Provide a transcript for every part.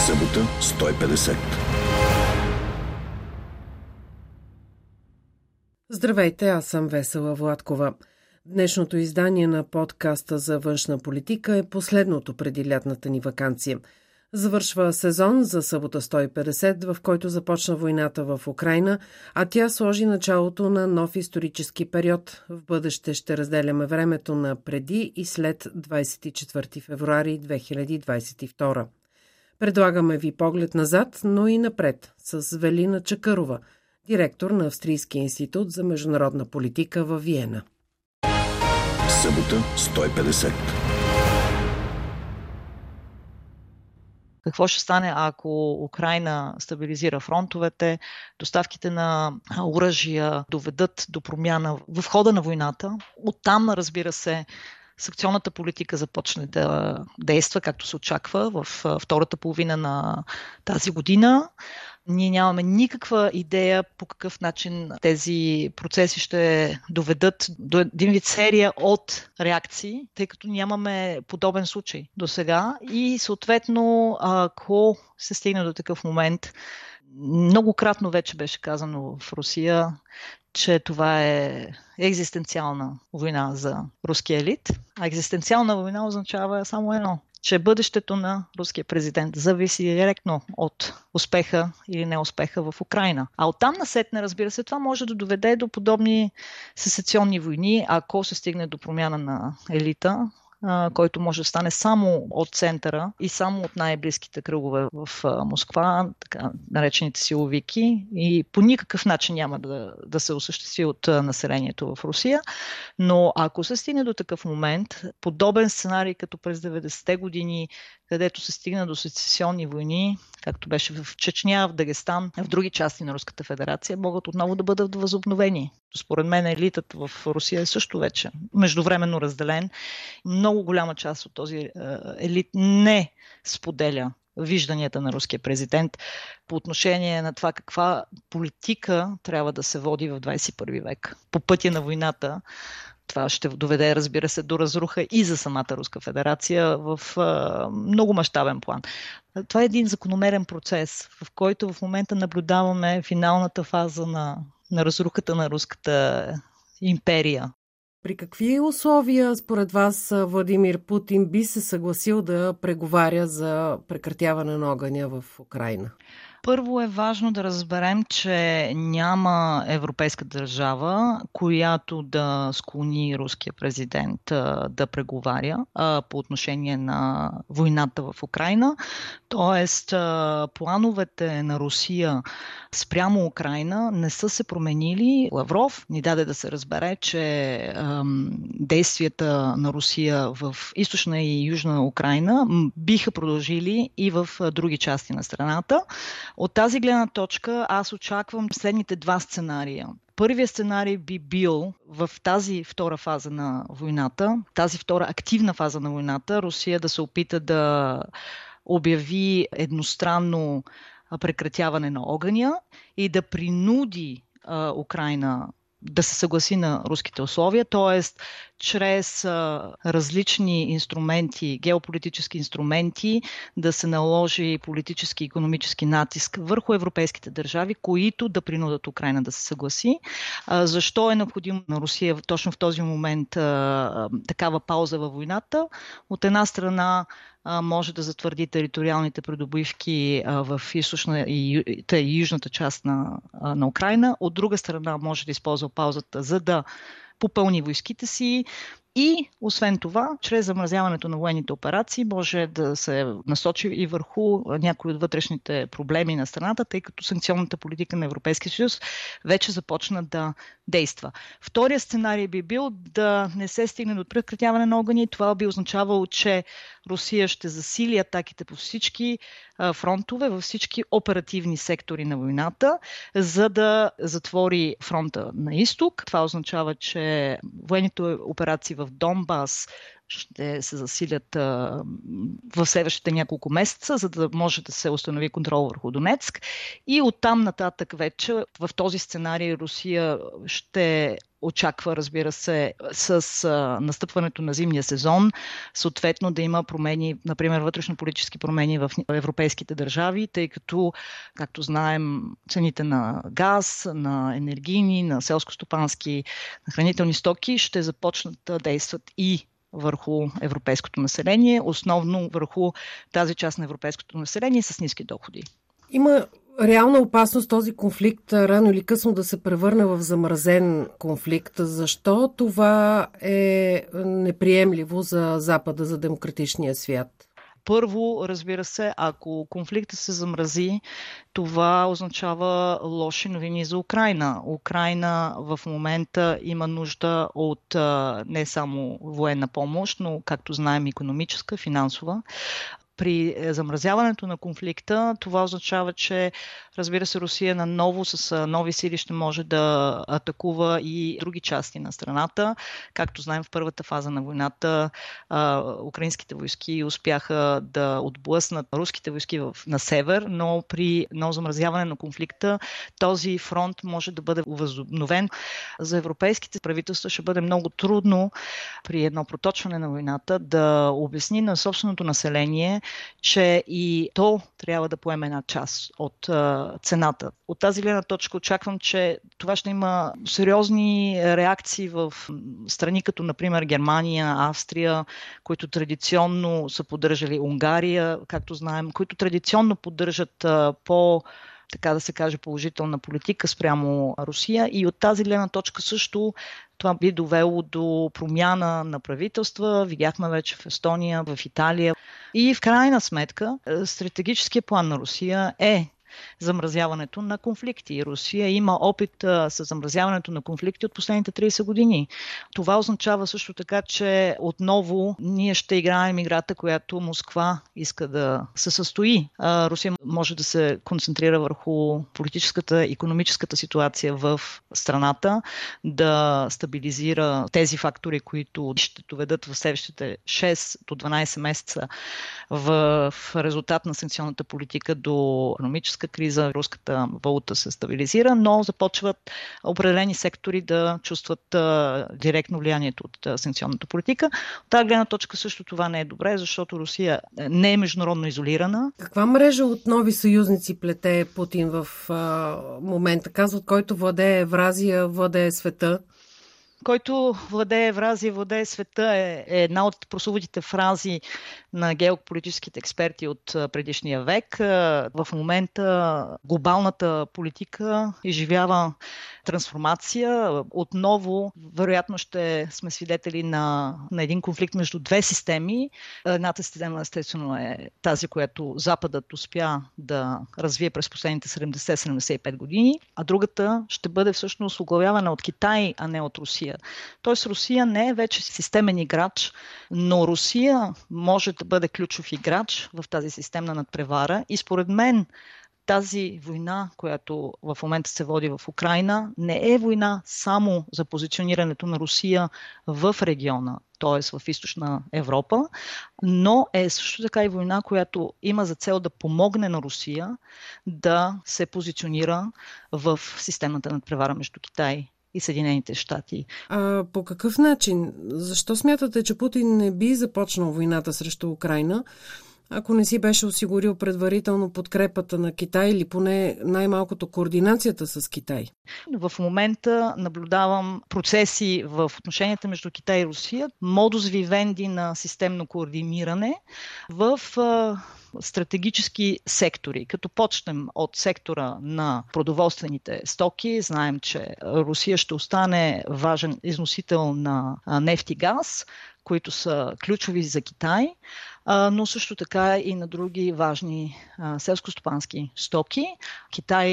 Събота 150. Здравейте, аз съм Весела Владкова. Днешното издание на подкаста за външна политика е последното преди лятната ни ваканция. Завършва сезон за Събота 150, в който започна войната в Украйна, а тя сложи началото на нов исторически период. В бъдеще ще разделяме времето на преди и след 24 февруари 2022. Предлагаме ви поглед назад, но и напред с Велина Чакърова, директор на Австрийския институт за международна политика във Виена. Събота 150. Какво ще стане, ако Украйна стабилизира фронтовете, доставките на оръжия доведат до промяна в хода на войната? Оттам, разбира се, санкционната политика започне да действа, както се очаква, в втората половина на тази година. Ние нямаме никаква идея по какъв начин тези процеси ще доведат до един вид серия от реакции, тъй като нямаме подобен случай до сега. И съответно, ако се стигне до такъв момент, многократно вече беше казано в Русия, че това е екзистенциална война за руския елит. А екзистенциална война означава само едно, че бъдещето на руския президент зависи директно от успеха или неуспеха в Украйна. А оттам насетне, разбира се, това може да доведе до подобни сесесионни войни, ако се стигне до промяна на елита, който може да стане само от центъра и само от най-близките кръгове в Москва, така наречените силовики, и по никакъв начин няма да се осъществи от населението в Русия. Но ако се стигне до такъв момент, подобен сценарий като през 90-те години, където се стигна до сецесионни войни, както беше в Чечня, в Дагестан, в други части на Руската федерация, могат отново да бъдат възобновени. Според мен елитът в Русия е също вече междувременно разделен. Много голяма част от този елит не споделя вижданията на руския президент по отношение на това каква политика трябва да се води в 21 век. По пътя на войната това ще доведе, разбира се, до разруха и за самата Руска федерация в много мащабен план. Това е един закономерен процес, в който в момента наблюдаваме финалната фаза на разрухата на Руската империя. При какви условия, според вас, Владимир Путин би се съгласил да преговаря за прекратяване на огъня в Украйна? Първо е важно да разберем, че няма европейска държава, която да склони руския президент да преговаря по отношение на войната в Украйна. Тоест, плановете на Русия спрямо Украйна не са се променили. Лавров ни даде да се разбере, че действията на Русия в източна и южна Украйна биха продължили и в други части на страната. От тази гледна точка аз очаквам следните два сценария. Първият сценарий би бил в тази втора фаза на войната, тази втора активна фаза на войната, Русия да се опита да обяви едностранно прекратяване на огъня и да принуди Украйна да се съгласи на руските условия, т.е. чрез различни инструменти, геополитически инструменти, да се наложи политически и икономически натиск върху европейските държави, които да принудат Украйна да се съгласи. Защо е необходимо на Русия точно в този момент такава пауза във войната? От една страна може да затвърди териториалните придобивки в източна и южната част на Украйна. От друга страна може да използва паузата, за да попълни войските си. И, освен това, чрез замразяването на военните операции може да се насочи и върху някои от вътрешните проблеми на страната, тъй като санкционната политика на Европейския съюз вече започна да действа. Втория сценарий би бил да не се стигне до прекратяване на огъня и това би означавало, че Русия ще засили атаките по всички фронтове, във всички оперативни сектори на войната, за да затвори фронта на изток. Това означава, че военните операции в Донбас, ще се засилят в следващите няколко месеца, за да може да се установи контрол върху Донецк. И оттам нататък вече в този сценарий Русия ще очаква, разбира се, с настъпването на зимния сезон, съответно да има промени, например вътрешно-политически промени в европейските държави, тъй като, както знаем, цените на газ, на енергийни, на селско-стопански, на хранителни стоки ще започнат да действат и върху европейското население, основно върху тази част на европейското население с ниски доходи. Има реална опасност този конфликт рано или късно да се превърне в замразен конфликт. Защо това е неприемливо за Запада, за демократичния свят? Първо, разбира се, ако конфликтът се замрази, това означава лоши новини за Украйна. Украйна в момента има нужда от не само военна помощ, но, както знаем, икономическа, финансова. При замразяването на конфликта това означава, че, разбира се, Русия наново с нови сили ще може да атакува и други части на страната. Както знаем, в първата фаза на войната украинските войски успяха да отблъснат руските войски на север, но при ново замразяване на конфликта този фронт може да бъде възобновен. За европейските правителства ще бъде много трудно при едно проточване на войната да обясни на собственото население, че и то трябва да поеме една част от цената. От тази гледна точка очаквам, че това ще има сериозни реакции в страни като, например, Германия, Австрия, които традиционно са поддържали, Унгария, както знаем, които традиционно поддържат така да се каже, положителна политика спрямо Русия. И от тази гледна точка също това би довело до промяна на правителства. Видяхме вече в Естония, в Италия. И в крайна сметка стратегическият план на Русия е замразяването на конфликти. Русия има опит с замразяването на конфликти от последните 30 години. Това означава също така, че отново ние ще играем играта, която Москва иска да се състои. Русия може да се концентрира върху политическата, икономическата ситуация в страната, да стабилизира тези фактори, които ще доведат в следващите 6 до 12 месеца в резултат на санкционната политика до икономическа криза, руската валута се стабилизира, но започват определени сектори да чувстват директно влиянието от санкционната политика. От тази гледна точка също това не е добре, защото Русия не е международно изолирана. Каква мрежа от нови съюзници плете Путин в момента? Казват, който владее Евразия, владее света. Който владее Евразия, владее света е една от прословутите фрази на геополитическите експерти от предишния век. В момента глобалната политика изживява трансформация. Отново, вероятно, ще сме свидетели на един конфликт между две системи. Едната система, естествено, е тази, която Западът успя да развие през последните 70-75 години, а другата ще бъде всъщност оглавявана от Китай, а не от Русия. Тоест Русия не е вече системен играч, но Русия може да бъде ключов играч в тази системна надпревара и според мен тази война, която в момента се води в Украйна, не е война само за позиционирането на Русия в региона, т.е. в източна Европа, но е също така и война, която има за цел да помогне на Русия да се позиционира в системната надпревара между Китай и Съединените щати. По какъв начин? Защо смятате, че Путин не би започнал войната срещу Украйна, ако не си беше осигурил предварително подкрепата на Китай или поне най-малкото координацията с Китай? В момента наблюдавам процеси в отношенията между Китай и Русия, модус вивенди на системно координиране в стратегически сектори. Като почнем от сектора на продоволствените стоки, знаем, че Русия ще остане важен износител на нефт и газ, които са ключови за Китай, но също така и на други важни селскостопански стоки. Китай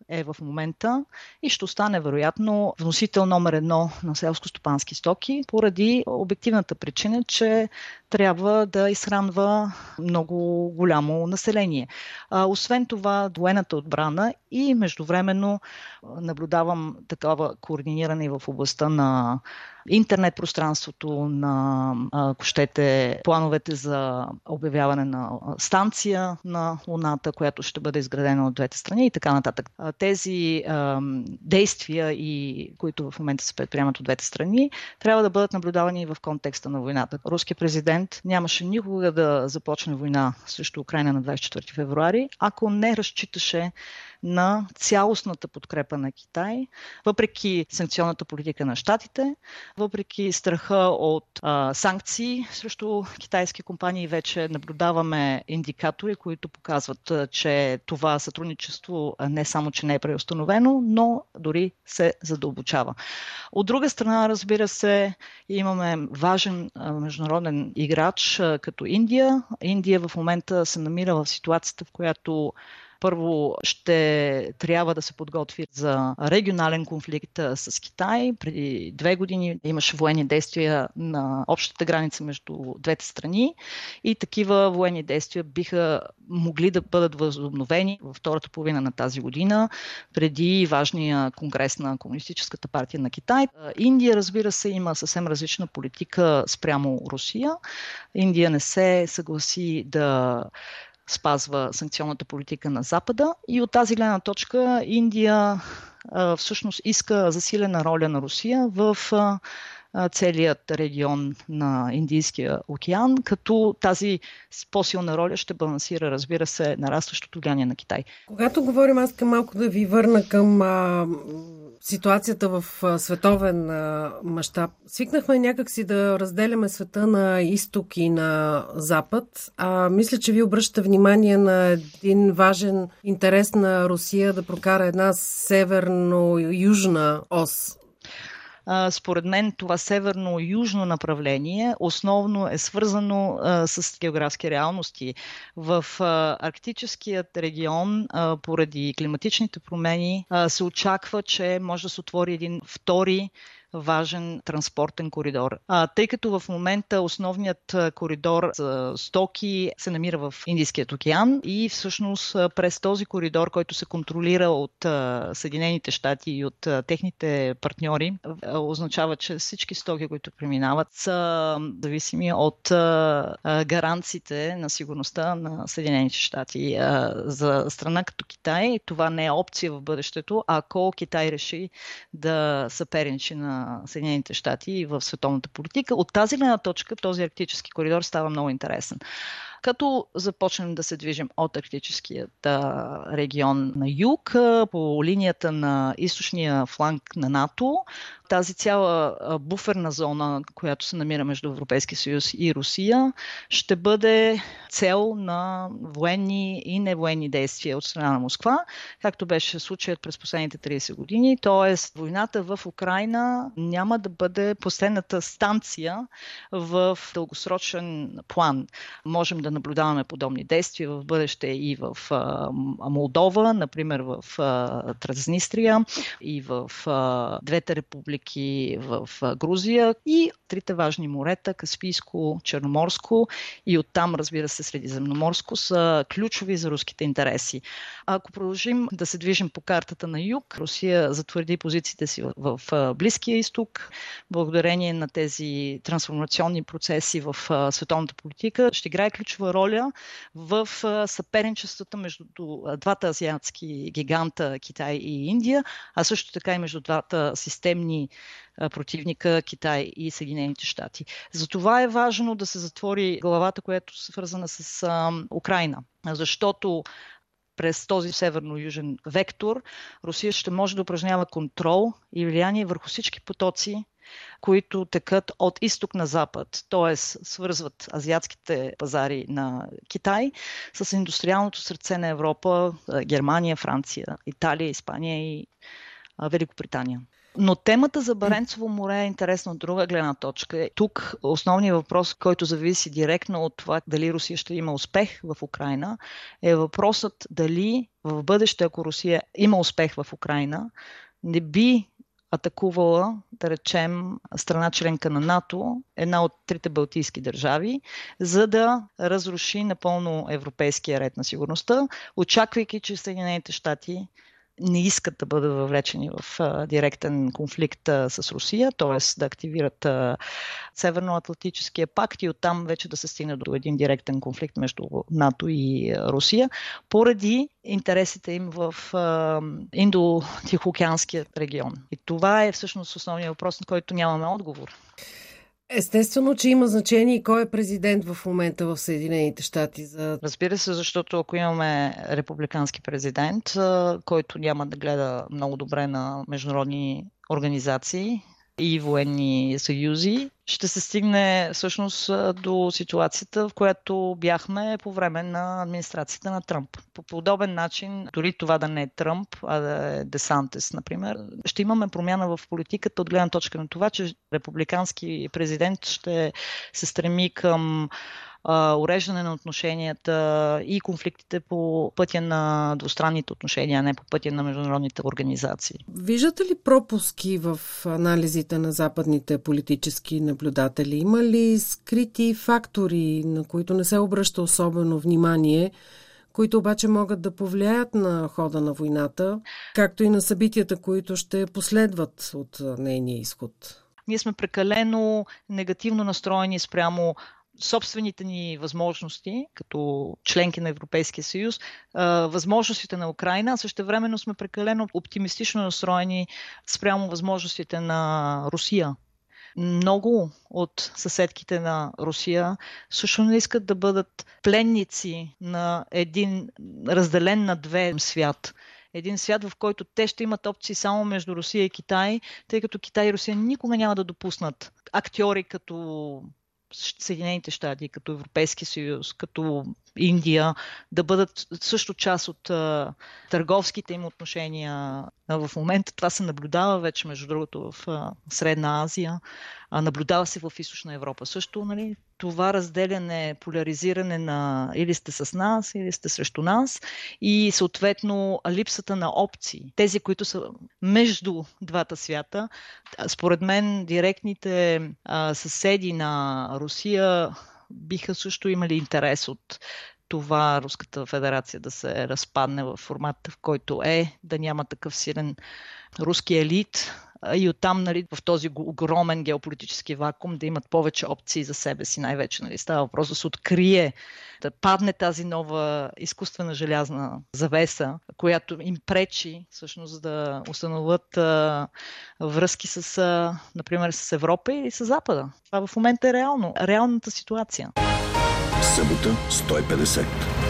е в момента и ще остане вероятно вносител номер 1 на селско-стопански стоки, поради обективната причина, че трябва да изхранва много голямо население. Освен това, военната отбрана и междувременно наблюдавам такава координиране в областта на интернет пространството, на, ако щете, плановете за обявяване на станция на Луната, която ще бъде изградена от двете страни и така нататък. Тези действия, които в момента се предприемат от двете страни, трябва да бъдат наблюдавани в контекста на войната. Руският президент нямаше никога да започне война срещу Украйна на 24 февруари, ако не разчиташе на цялостната подкрепа на Китай, въпреки санкционната политика на щатите, въпреки страха от санкции срещу китайски компании. Вече наблюдаваме индикатори, които показват, че това сътрудничество не само, че не е преустановено, но дори се задълбочава. От друга страна, разбира се, имаме важен международен играч като Индия. Индия в момента се намира в ситуацията, в която първо ще трябва да се подготви за регионален конфликт с Китай. Преди 2 години имаше военни действия на общата граница между двете страни и такива военни действия биха могли да бъдат възобновени във втората половина на тази година, преди важния конгрес на Комунистическата партия на Китай. Индия, разбира се, има съвсем различна политика спрямо Русия. Индия не се съгласи да спазва санкционната политика на Запада и от тази гледна точка Индия всъщност иска засилена роля на Русия в целият регион на Индийския океан, като тази по-силна роля ще балансира, разбира се, нарастващото влияние на Китай. Когато говорим, аз искам малко да ви върна към ситуацията в световен мащаб. Свикнахме някакси да разделяме света на изток и на запад. Мисля, че ви обръщате внимание на един важен интерес на Русия да прокара една северно-южна ос. Според мен това северно-южно направление основно е свързано с географски реалности. В арктическият регион, поради климатичните промени, се очаква, че може да се отвори един втори важен транспортен коридор. Тъй като в момента основният коридор за стоки се намира в Индийският океан и всъщност през този коридор, който се контролира от Съединените щати и от техните партньори, означава, че всички стоки, които преминават, са зависими от гаранциите на сигурността на Съединените щати. За страна като Китай това не е опция в бъдещето, ако Китай реши да съперничи на Съединените щати в световната политика. От тази гледна точка този арктически коридор става много интересен. Като започнем да се движим от арктическият регион на юг, по линията на източния фланг на НАТО, тази цяла буферна зона, която се намира между Европейския съюз и Русия, ще бъде цел на военни и невоенни действия от страна на Москва, както беше случаят през последните 30 години. Тоест, войната в Украйна няма да бъде последната станция в дългосрочен план. Можем да наблюдаваме подобни действия в бъдеще и в Молдова, например в Транснистрия и в двете републики в Грузия и трите важни морета, Каспийско, Черноморско и оттам, разбира се, Средиземноморско, са ключови за руските интереси. Ако продължим да се движим по картата на юг, Русия затвърди позициите си в Близкия изток. Благодарение на тези трансформационни процеси в световната политика ще играе ключова роля в съперничествата между двата азиатски гиганта Китай и Индия, а също така и между двата системни противника Китай и Съединените щати. Затова е важно да се затвори главата, която е свързана с Украйна, защото през този северно-южен вектор Русия ще може да упражнява контрол и влияние върху всички потоци, които текат от изток на запад, т.е. свързват азиатските пазари на Китай с индустриалното сърце на Европа, Германия, Франция, Италия, Испания и Великобритания. Но темата за Баренцево море е интересна от друга гледна точка. Тук основният въпрос, който зависи директно от това дали Русия ще има успех в Украйна, е въпросът дали в бъдеще, ако Русия има успех в Украйна, не би атакувала, да речем, страна членка на НАТО, една от трите балтийски държави, за да разруши напълно европейския ред на сигурността, очаквайки, че Съединените щати не искат да бъдат въвлечени в директен конфликт с Русия, т.е. да активират Северноатлантическия пакт и оттам вече да се стигне до един директен конфликт между НАТО и Русия, поради интересите им в Индо-Тихоокеанския регион. И това е всъщност основният въпрос, на който нямаме отговор. Естествено, че има значение и кой е президент в момента в Съединените щати. Разбира се, защото ако имаме републикански президент, който няма да гледа много добре на международни организации и военни съюзи, ще се стигне всъщност до ситуацията, в която бяхме по време на администрацията на Тръмп. По подобен начин, дори това да не е Тръмп, а да е Десантес, например, ще имаме промяна в политиката от гледна точка на това, че републикански президент ще се стреми към уреждане на отношенията и конфликтите по пътя на двустранните отношения, а не по пътя на международните организации. Виждате ли пропуски в анализите на западните политически наблюдатели? Има ли скрити фактори, на които не се обръща особено внимание, които обаче могат да повлияят на хода на войната, както и на събитията, които ще последват от нейния изход? Ние сме прекалено негативно настроени спрямо собствените ни възможности, като членки на Европейския съюз, възможностите на Украйна, а същевременно сме прекалено оптимистично настроени спрямо възможностите на Русия. Много от съседките на Русия също не искат да бъдат пленници на един разделен на две свят. Един свят, в който те ще имат опции само между Русия и Китай, тъй като Китай и Русия никога няма да допуснат актьори като Съединените щати, като Европейски съюз, като Индия, да бъдат също част от търговските им отношения. В момента това се наблюдава вече, между другото, в Средна Азия, наблюдава се в Източна Европа също. Нали? Това разделяне, поляризиране на или сте с нас, или сте срещу нас и съответно липсата на опции. Тези, които са между двата свята, според мен директните съседи на Русия биха също имали интерес от това Руската федерация да се разпадне в формата, в който да няма такъв силен руски елит и оттам, нали, в този огромен геополитически вакуум да имат повече опции за себе си. Най-вече, нали, става въпрос да се открие, да падне тази нова изкуствена желязна завеса, която им пречи всъщност да установят връзки с, например, с Европа или с Запада. Това в момента е реалната ситуация. Събота 150.